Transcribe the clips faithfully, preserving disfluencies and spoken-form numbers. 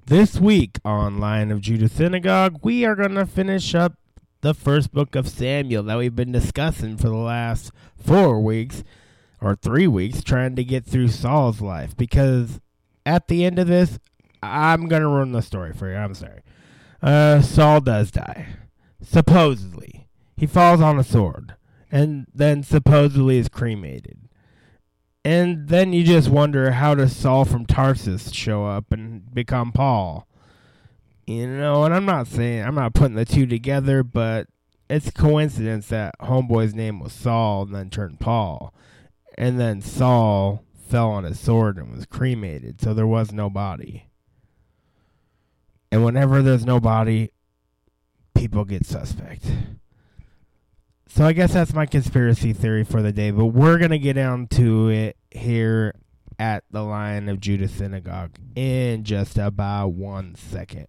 This week on Lion of Judah Synagogue, we are going to finish up the first book of Samuel that we've been discussing for the last four weeks, or three weeks, trying to get through Saul's life. Because at the end of this, I'm going to ruin the story for you. I'm sorry. Uh, Saul does die. Supposedly. He falls on a sword, and then supposedly is cremated. And then you just wonder, how does Saul from Tarsus show up and become Paul? You know, and I'm not saying, I'm not putting the two together, but it's a coincidence that homeboy's name was Saul and then turned Paul. And then Saul fell on his sword and was cremated, so there was no body. And whenever there's no body, people get suspect. So I guess that's my conspiracy theory for the day, but we're going to get down to it here at the Lion of Judah Synagogue in just about one second.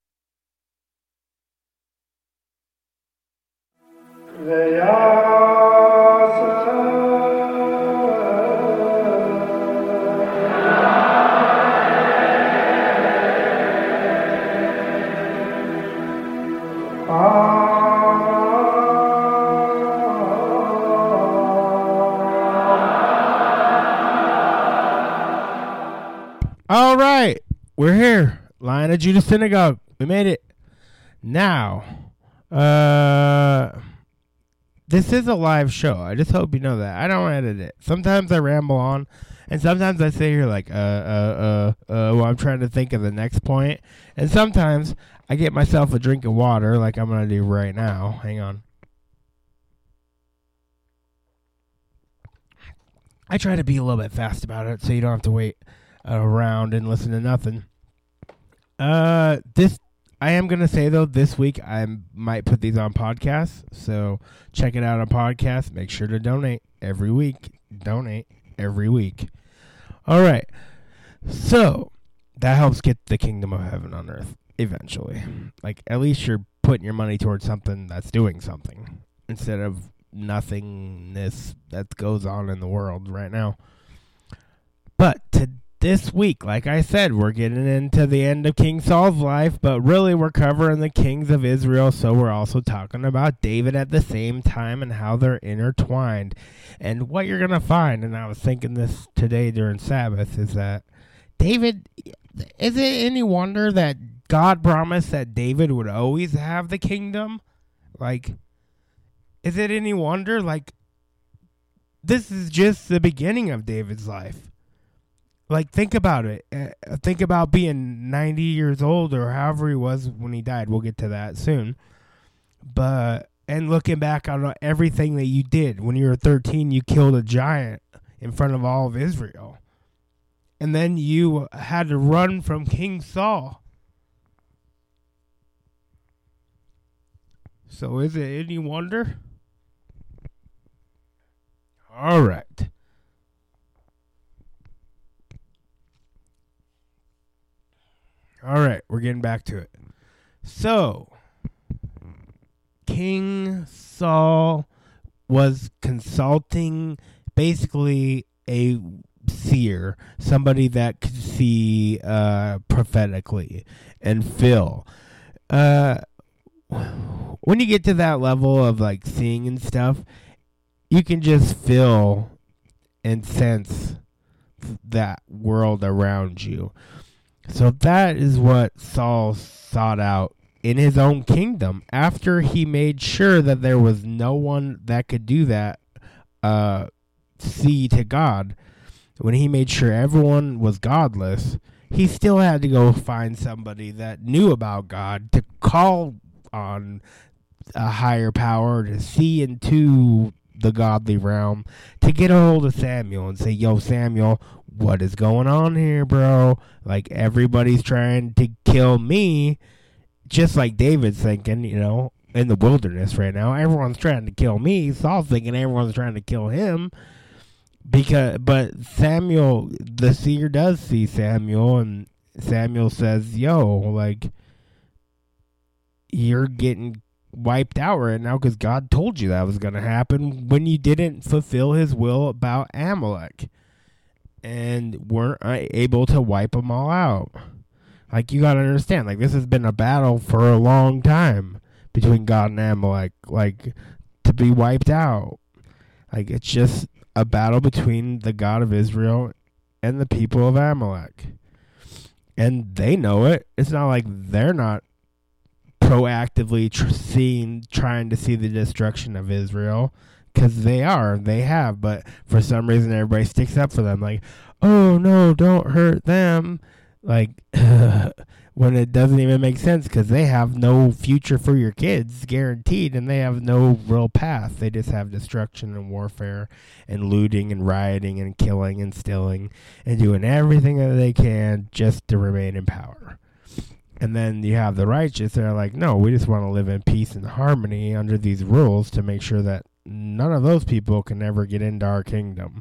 All right, we're here. Lion of Judah Synagogue. We made it. Now, uh, this is a live show. I just hope you know that. I don't edit it. Sometimes I ramble on, and sometimes I sit here like, uh, uh, uh, uh, well, I'm trying to think of the next point. And sometimes I get myself a drink of water like I'm going to do right now. Hang on. I try to be a little bit fast about it so you don't have to wait around and listen to nothing. Uh, this I am gonna say though, this week I might put these on podcasts, so check it out on podcasts. Make sure to donate every week. Donate every week. All right, so that helps get the kingdom of heaven on earth eventually. Like, at least you're putting your money towards something that's doing something instead of nothingness that goes on in the world right now. But to This week, like I said, we're getting into the end of King Saul's life, but really we're covering the kings of Israel, so we're also talking about David at the same time and how they're intertwined. And what you're going to find, and I was thinking this today during Sabbath, is that David, is it any wonder that God promised that David would always have the kingdom? Like, is it any wonder? Like, this is just the beginning of David's life. Like, think about it. Uh, think about being ninety years old or however he was when he died. We'll get to that soon. But, and looking back on everything that you did. When you were thirteen, you killed a giant in front of all of Israel. And then you had to run from King Saul. So is it any wonder? All right. All right, we're getting back to it. So, King Saul was consulting basically a seer, somebody that could see uh, prophetically and feel. Uh, when you get to that level of like seeing and stuff, you can just feel and sense that world around you. So that is what Saul sought out in his own kingdom after he made sure that there was no one that could do that, uh, see to God. When he made sure everyone was godless, he still had to go find somebody that knew about God to call on a higher power to see into the godly realm, to get a hold of Samuel and say, yo, Samuel, what is going on here, bro? Like, everybody's trying to kill me, just like David's thinking, you know, in the wilderness right now. Everyone's trying to kill me. Saul's thinking everyone's trying to kill him. Because, but Samuel, the seer does see Samuel, and Samuel says, yo, like, you're getting wiped out right now because God told you that was going to happen when you didn't fulfill his will about Amalek and weren't able to wipe them all out. Like, you gotta understand, like, this has been a battle for a long time between God and Amalek, like, to be wiped out. Like, it's just a battle between the God of Israel and the people of Amalek. And they know it. It's not like they're not proactively tr- seeing, trying to see the destruction of Israel, because they are, they have, but for some reason everybody sticks up for them, like, oh no, don't hurt them, like, when it doesn't even make sense, because they have no future for your kids, guaranteed, and they have no real path. They just have destruction and warfare and looting and rioting and killing and stealing and doing everything that they can just to remain in power. And then you have the righteous that are like, no, we just want to live in peace and harmony under these rules to make sure that none of those people can ever get into our kingdom.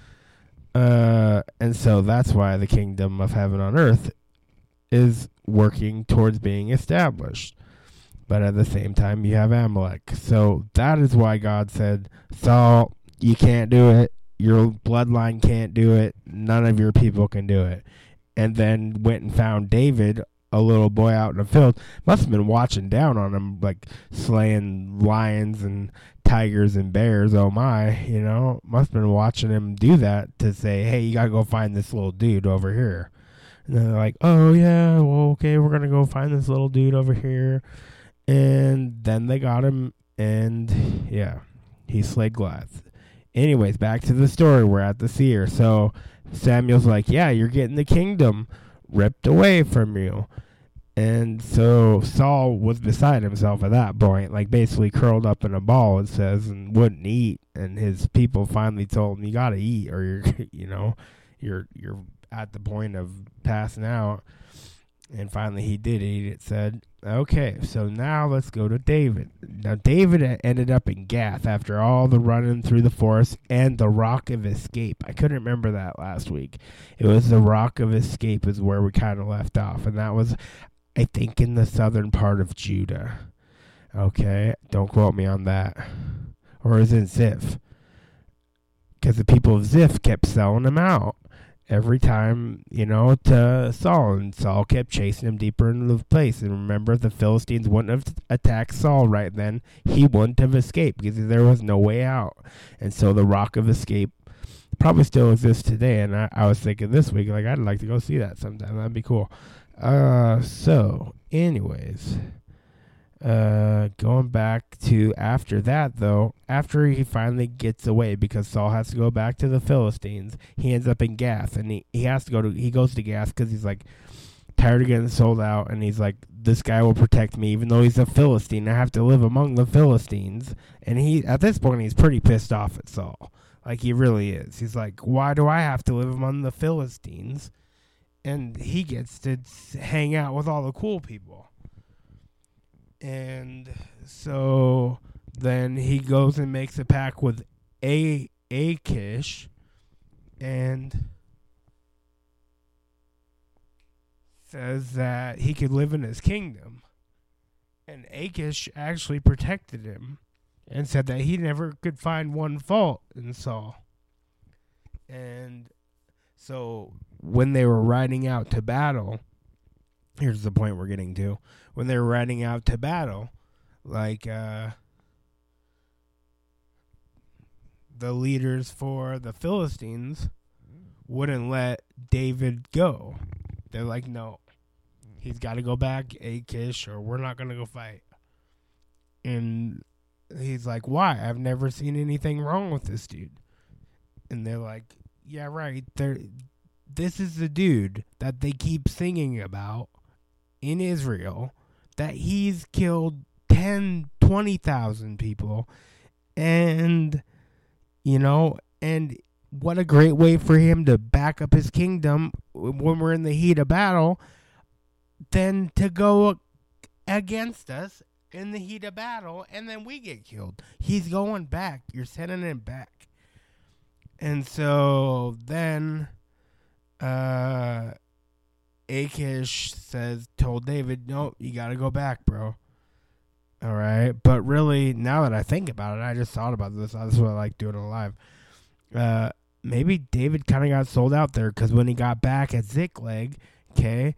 Uh, and so that's why the kingdom of heaven on earth is working towards being established. But at the same time, you have Amalek. So that is why God said, Saul, you can't do it. Your bloodline can't do it. None of your people can do it. And then went and found David, a little boy out in the field. Must have been watching down on him, like slaying lions and tigers and bears. Oh my, you know, must have been watching him do that to say, hey, you gotta go find this little dude over here. And then they're like, oh yeah, well, okay, we're gonna go find this little dude over here. And then they got him, and yeah, he slayed Goliath. Anyways, back to the story. We're at the seer. So Samuel's like, yeah, you're getting the kingdom ripped away from you. And so Saul was beside himself at that point, like basically curled up in a ball, it says, and wouldn't eat. And his people finally told him, you gotta eat, or you're, you know, you're you're at the point of passing out. And finally he did eat. It said, okay, so now let's go to David. Now David ended up in Gath after all the running through the forest and the rock of escape. I couldn't remember that last week. It was the rock of escape is where we kind of left off. And that was, I think, in the southern part of Judah. Okay, don't quote me on that. Or is it Ziph? Because the people of Ziph kept selling him out every time, you know, to Saul. And Saul kept chasing him deeper into the place. And remember, the Philistines wouldn't have attacked Saul right then. He wouldn't have escaped because there was no way out. And so the rock of escape probably still exists today. And I, I was thinking this week, like, I'd like to go see that sometime. That'd be cool. Uh, so, anyways, uh, going back to after that, though, after he finally gets away, because Saul has to go back to the Philistines, he ends up in Gath, and he, he has to go to, he goes to Gath because he's like tired of getting sold out, and he's like, this guy will protect me, even though he's a Philistine. I have to live among the Philistines, and he, at this point, he's pretty pissed off at Saul. Like, he really is. He's like, why do I have to live among the Philistines? And he gets to hang out with all the cool people. And so then he goes and makes a pact with a Achish and says that he could live in his kingdom. And Achish actually protected him and said that he never could find one fault in Saul. And so when they were riding out to battle, here's the point we're getting to. When they were riding out to battle, like uh, the leaders for the Philistines wouldn't let David go. They're like, no, he's got to go back, Achish, or we're not going to go fight. And he's like, why? I've never seen anything wrong with this dude. And they're like, yeah, right. They're, this is the dude that they keep singing about in Israel, that he's killed ten, twenty thousand people. And, you know, and what a great way for him to back up his kingdom when we're in the heat of battle than to go against us in the heat of battle and then we get killed. He's going back. You're sending him back. And so then uh, Achish says, told David, no, you got to go back, bro. All right. But really, now that I think about it, I just thought about this. That's what I like doing it live. Uh, maybe David kind of got sold out there because when he got back at Ziklag, okay,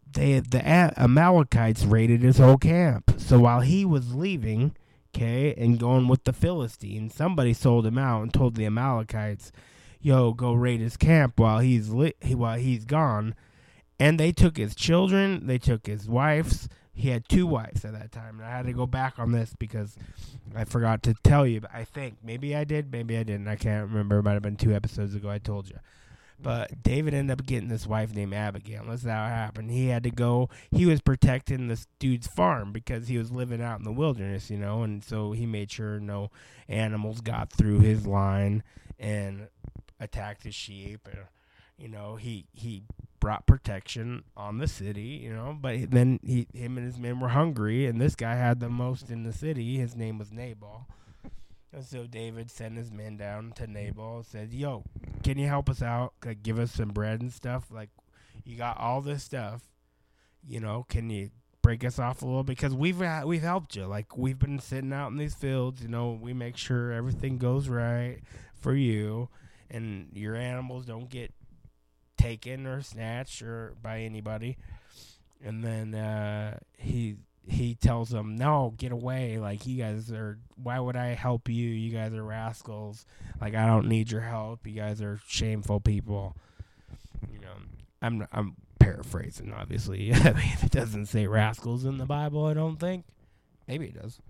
they the A- Amalekites raided his whole camp. So while he was leaving, okay, and going with the Philistines, somebody sold him out and told the Amalekites, "Yo, go raid his camp while he's li- while he's gone." And they took his children, they took his wives. He had two wives at that time. And I had to go back on this because I forgot to tell you. But I think maybe I did, maybe I didn't. I can't remember. It might have been two episodes ago I told you. But David ended up getting this wife named Abigail. That's how it happened. He had to go. He was protecting this dude's farm because he was living out in the wilderness, you know. And so he made sure no animals got through his line and attacked his sheep. And, you know, he he brought protection on the city, you know. But then he, him and his men were hungry, and this guy had the most in the city. His name was Nabal. And so David sent his men down to Nabal and said, "Yo, can you help us out? Like, give us some bread and stuff. Like, you got all this stuff. You know, can you break us off a little? Because we've uh, we've helped you. Like, we've been sitting out in these fields. You know, we make sure everything goes right for you, and your animals don't get taken or snatched or by anybody." And then uh, he. He tells them, "No, get away. Like, you guys are, why would I help you? You guys are rascals. Like, I don't need your help. You guys are shameful people." You know, I'm I'm paraphrasing, obviously. I mean, it doesn't say rascals in the Bible, I don't think. Maybe it does.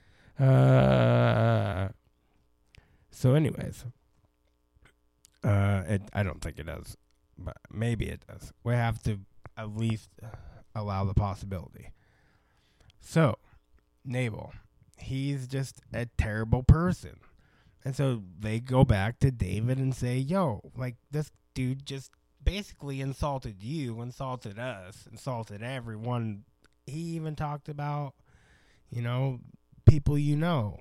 Uh, so anyways, uh, it, I don't think it does, but maybe it does. We have to at least allow the possibility. So, Nabal, he's just a terrible person. And so they go back to David and say, "Yo, like, this dude just basically insulted you, insulted us, insulted everyone. He even talked about, you know, people you know."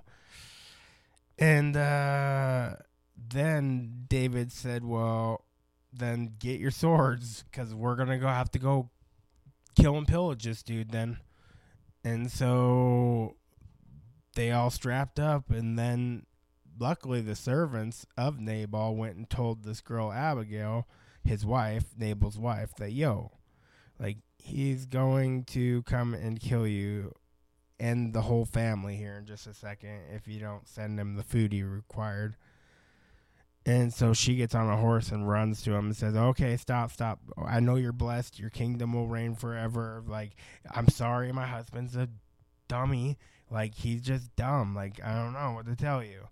And uh, then David said, "Well, then get your swords, because we're going to go have to go kill and pillage this dude then." And so they all strapped up, and then luckily the servants of Nabal went and told this girl Abigail, his wife, Nabal's wife, that, "Yo, like, he's going to come and kill you and the whole family here in just a second if you don't send him the food he required." And so she gets on a horse and runs to him and says, "Okay, stop, stop. I know you're blessed. Your kingdom will reign forever. Like, I'm sorry, my husband's a dummy. Like, he's just dumb. Like, I don't know what to tell you."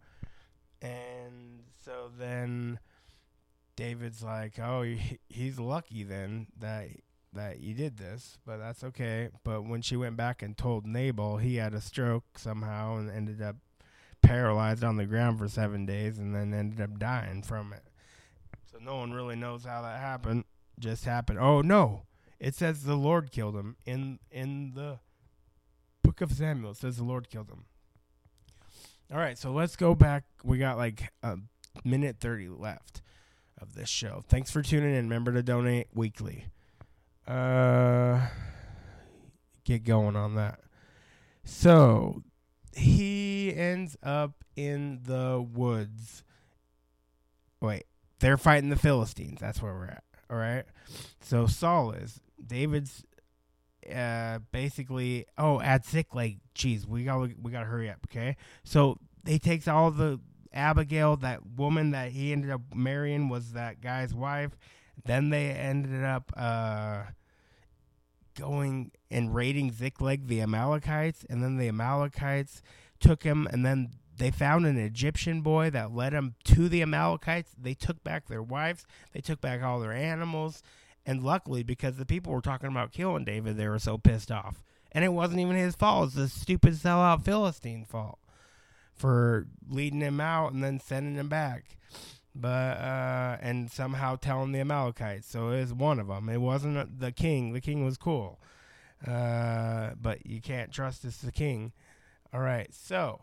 And so then David's like, "Oh, he's lucky then that that you did this, but that's okay." But when she went back and told Nabal, he had a stroke somehow and ended up paralyzed on the ground for seven days and then ended up dying from it. So no one really knows how that happened. Just happened. Oh, no. It says the Lord killed him. In in the book of Samuel, it says the Lord killed him. All right, so let's go back. We got like a minute thirty left of this show. Thanks for tuning in. Remember to donate weekly. Uh, get going on that. So he ends up in the woods. Wait, they're fighting the Philistines. That's where we're at. All right. So Saul is David's. Uh, basically, oh, at Ziklag. Jeez, we got we got to hurry up. Okay. So he takes all the Abigail, that woman that he ended up marrying was that guy's wife. Then they ended up uh going and raiding Ziklag, the Amalekites, and then the Amalekites took him, and then they found an Egyptian boy that led them to the Amalekites. They took back their wives, they took back all their animals, and luckily, because the people were talking about killing David, they were so pissed off. And it wasn't even his fault. It's the stupid sellout Philistine fault for leading him out and then sending him back. But uh, and somehow telling the Amalekites. So it was one of them. It wasn't the king. The king was cool. Uh, but you can't trust it's the king. All right, so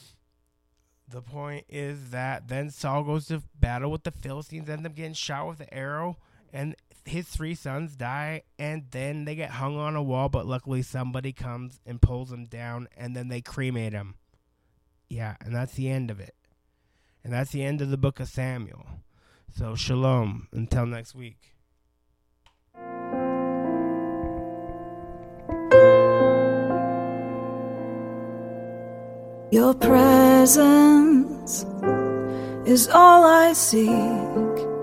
the point is that then Saul goes to battle with the Philistines, ends up getting shot with an arrow, and his three sons die, and then they get hung on a wall, but luckily somebody comes and pulls them down, and then they cremate him. Yeah, and that's the end of it. And that's the end of the book of Samuel. So shalom. Until next week. Your presence is all I seek.